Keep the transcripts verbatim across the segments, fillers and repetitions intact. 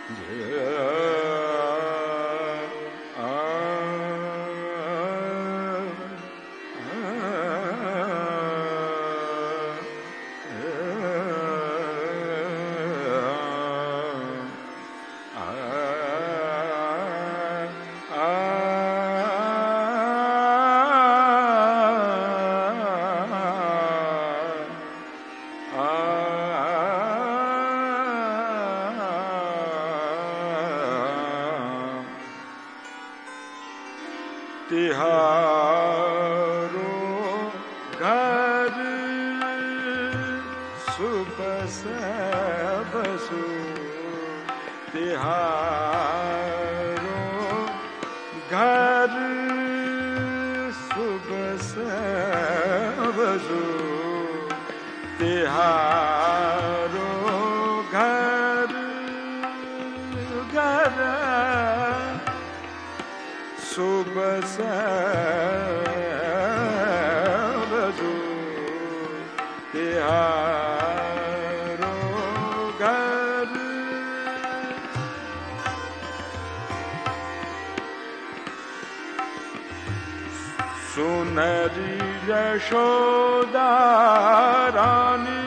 तिहारो घर सुबस बसु तिहारो घर सुबस बसु तिहारो घर घर सुबस बसु तिहारो घर सुनरी यशोदा रानी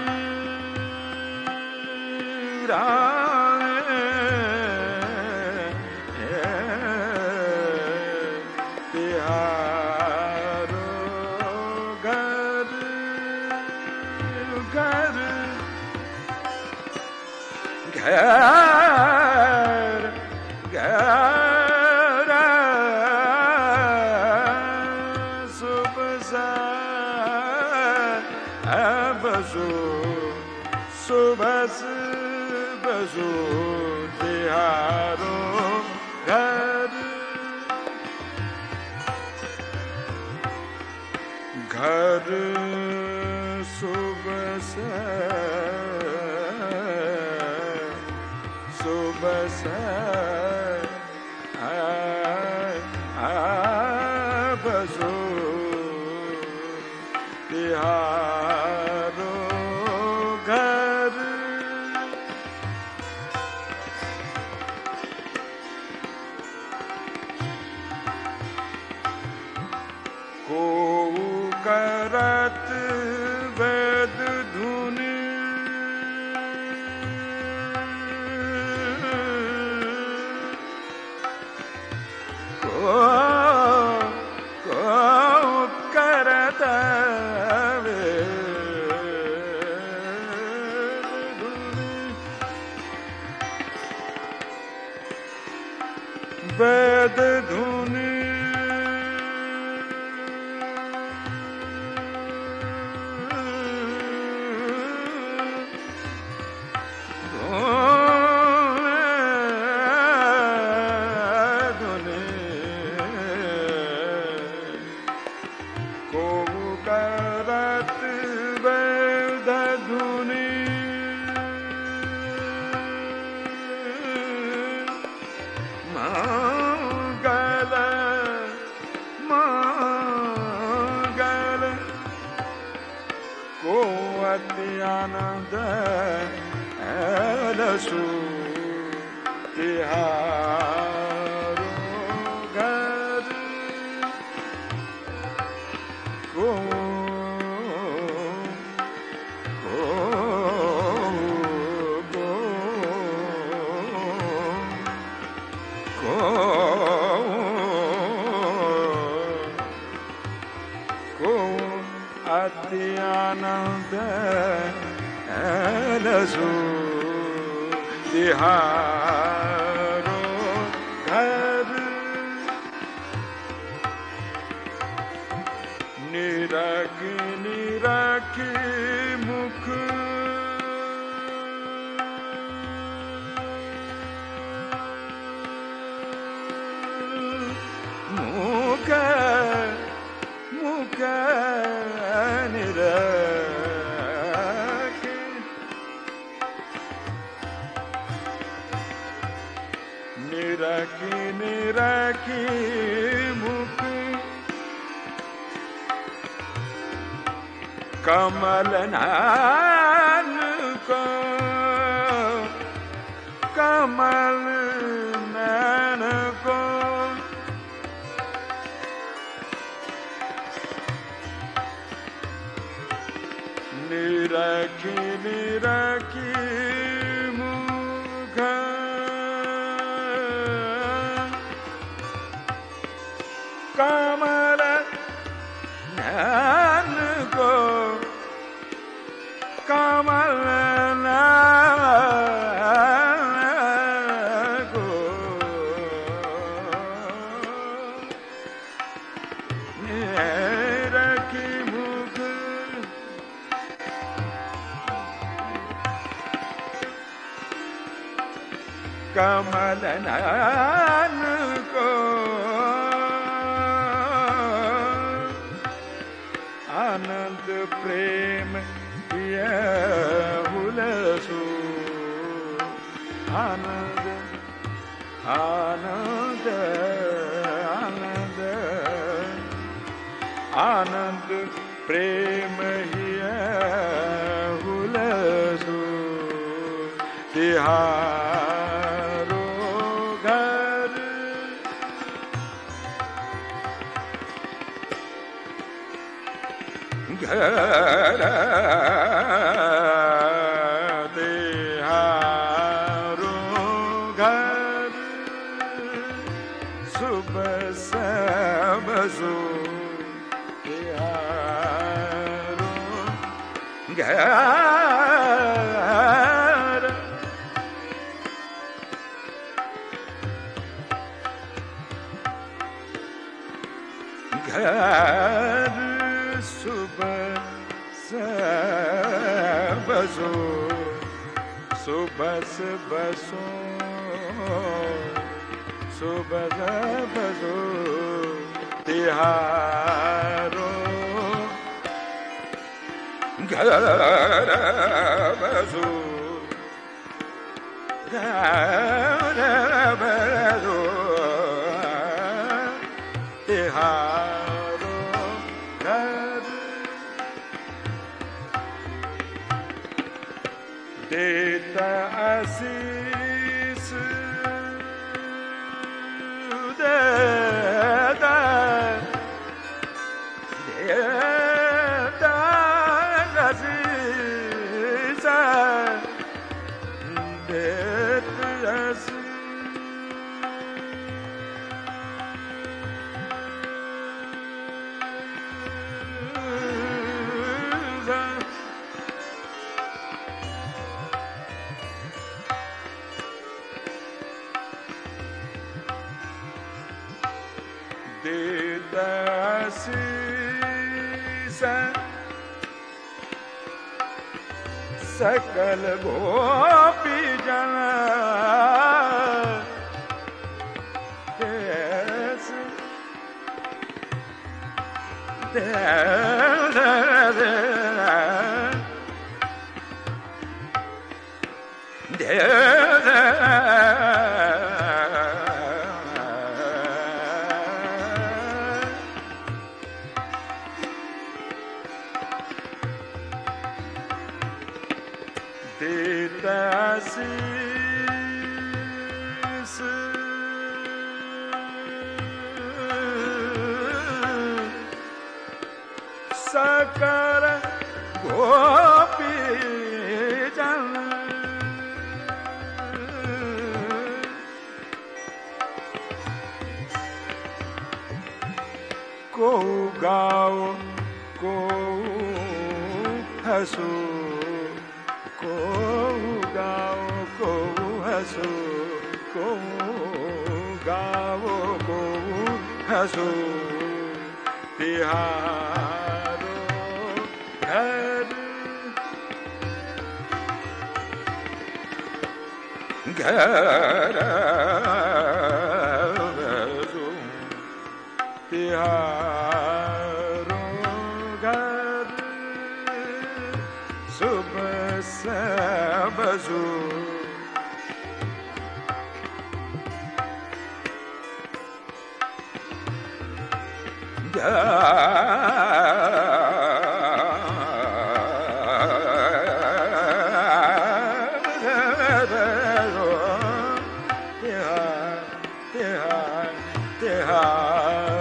घर घर सुबस बसु सुबस बसु तिहारो घर घर सुबस सुबस बसु तिहारो घर को करत वेद धुनि को को करत वेद धुनि वेद धुनि आनंद लसु तिहारो घर को को को को अति आनंद लसु तिहारो घर निरखी निरखी मुख मुख मुख निरखी निरखी निरखी मुख कमल नयन को कमल निरखी निरखी मुख कमल नयन को कमल कमल नयन को आनंद प्रेम हुलसो आनंद आनंद आनंद आनंद प्रेम हुलसो तिहारो घर घर तिहारो घर सुबह सब सो तिहारो घर घर सुबह बसो सुबह बसो सुबह बसो तिहारो घर बसो घर बसो तिहारो घर देता आशीष देता देता आशीष देता आशीष देता आशीष सकल गोपी जन देश देता आशीष सकल गोपी जन को गाओ को हंसो को गाओ को हंसो को गाओ को हंसो तिहारो घर घर तिहारो घर सुबह सब सो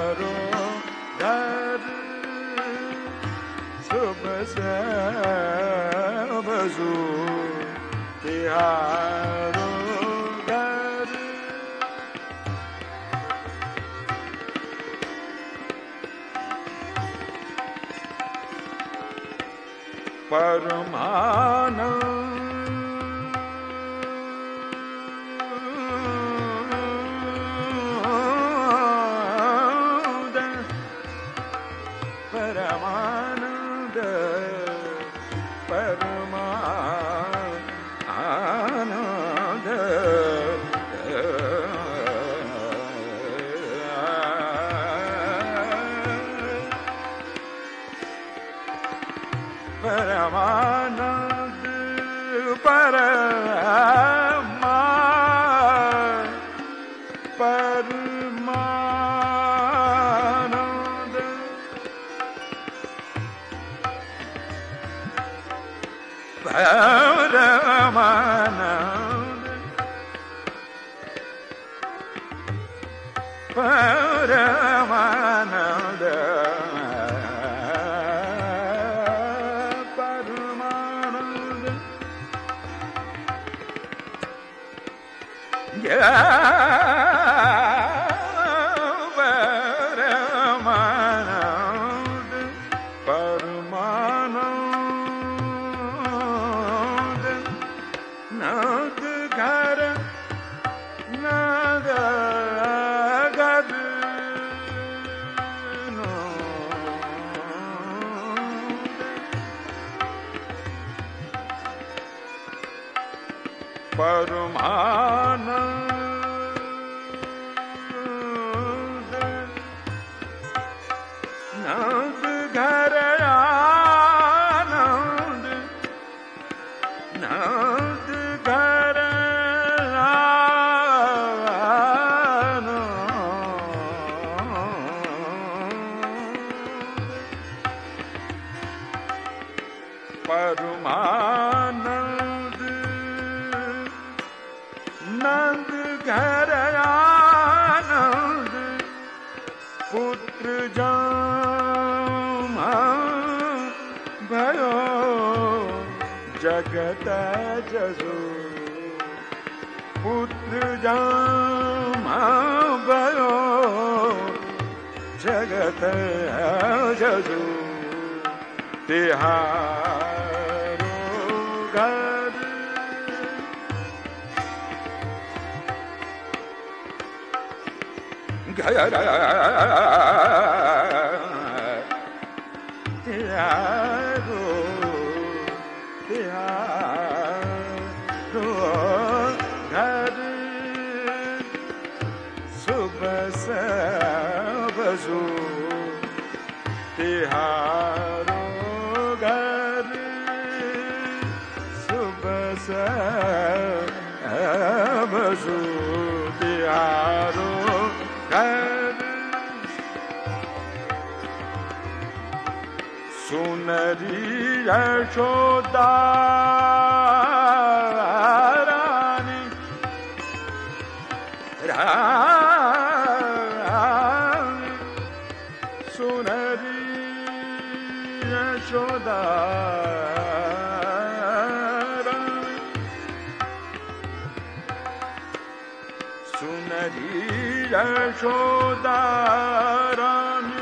तिहारो घर सुबह तिहारो घर परमानंद परमानंद परमानंद परमानंद परमा परमानंद परमानंद परमानंद परमानंद परमानंद परमानंद नंद घर नंद घर परमानंद नंद घर आनंद नंद घर आनंद परमानंद नंद घर आनंद पुत्र जम भयो जगत जसु पुत्र जम भयो जगत जसु तिहारो घर घर तिहारो तिहारो घर सुबह सबसु तिहारो घर सुबह सबसु तिहारो घर सुनरी यशोदा रानी रानी सुनरी यशोदा रानी सुनरी यशोदा रानी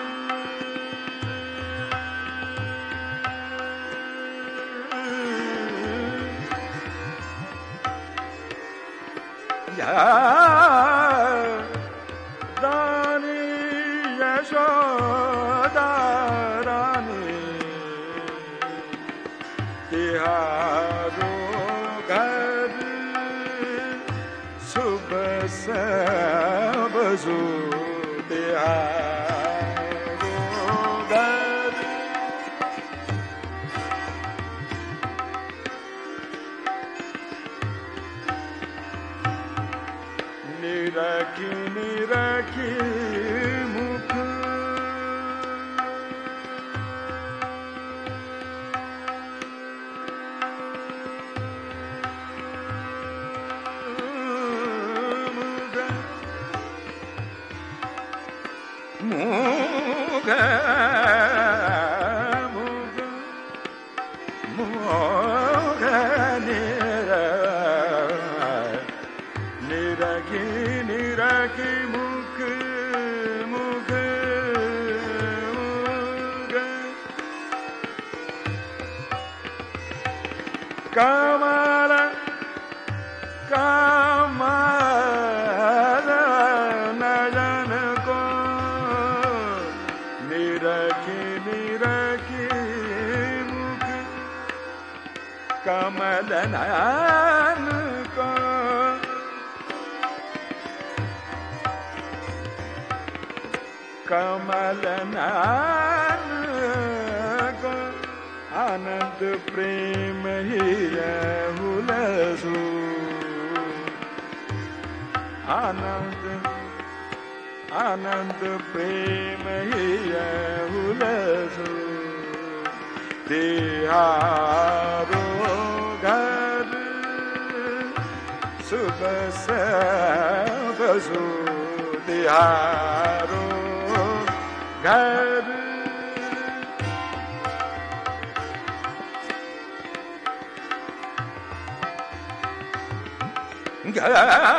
रानी यशोदा रानी तिहारो घर सुबह सबसु तिहारो घर निरखी निरखी मुख मुग मुग मुग निर कमल कमल नयन को निरखी निरखी मुख कमल नयन को कमल नयन को आनंद प्रेम ही हुलसू आनंद आनंद प्रेम ही हुलसू तिहारो घर सुबह से बसू तिहारो घर घर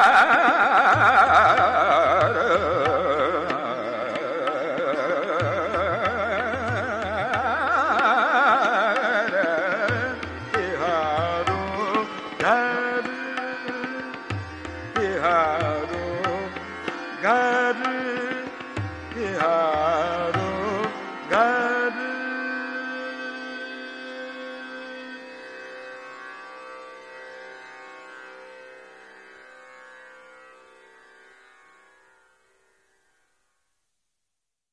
तिहारो घर तिहारो घर